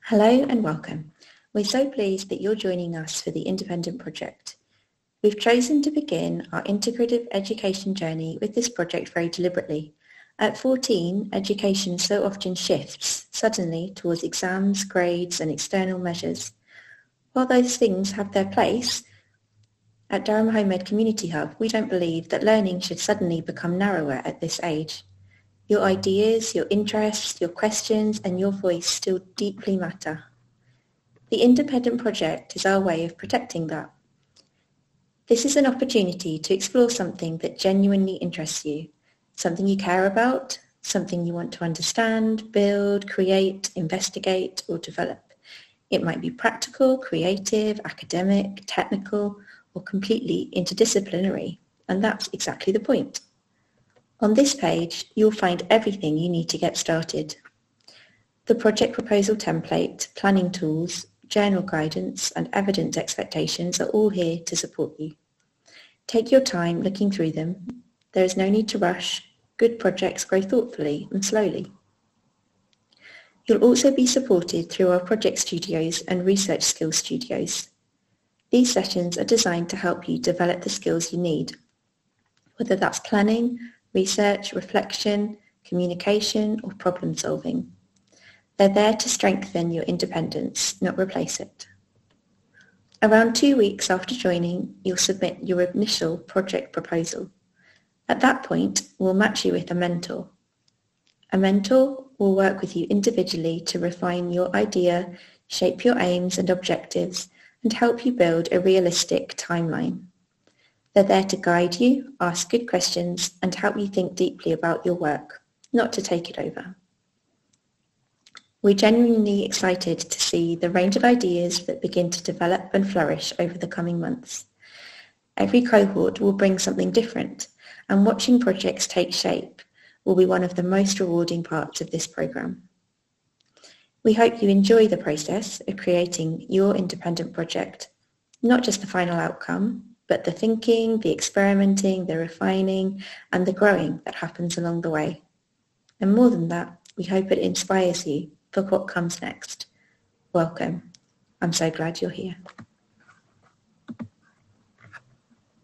Hello and welcome. We're so pleased that you're joining us for the Independent Project. We've chosen to begin our integrative education journey with this project very deliberately. At 14, education so often shifts suddenly towards exams, grades and external measures. While those things have their place, at Durham Home Ed Community Hub, we don't believe that learning should suddenly become narrower at this age. Your ideas, your interests, your questions and your voice still deeply matter. The Independent Project is our way of protecting that. This is an opportunity to explore something that genuinely interests you, something you care about, something you want to understand, build, create, investigate or develop. It might be practical, creative, academic, technical or completely interdisciplinary, and that's exactly the point. On this page, you'll find everything you need to get started. The project proposal template, planning tools, journal guidance and evidence expectations are all here to support you. Take your time looking through them. There is no need to rush. Good projects grow thoughtfully and slowly. You'll also be supported through our project studios and research skills studios. These sessions are designed to help you develop the skills you need, whether that's planning, research, reflection, communication or problem solving. They're there to strengthen your independence, not replace it. Around 2 weeks after joining, you'll submit your initial project proposal. At that point, we'll match you with a mentor. A mentor will work with you individually to refine your idea, shape your aims and objectives, and help you build a realistic timeline. They're there to guide you, ask good questions, and help you think deeply about your work, not to take it over. We're genuinely excited to see the range of ideas that begin to develop and flourish over the coming months. Every cohort will bring something different, and watching projects take shape will be one of the most rewarding parts of this programme. We hope you enjoy the process of creating your independent project, not just the final outcome, but the thinking, the experimenting, the refining, and the growing that happens along the way. And more than that, we hope it inspires you for what comes next. Welcome. I'm so glad you're here.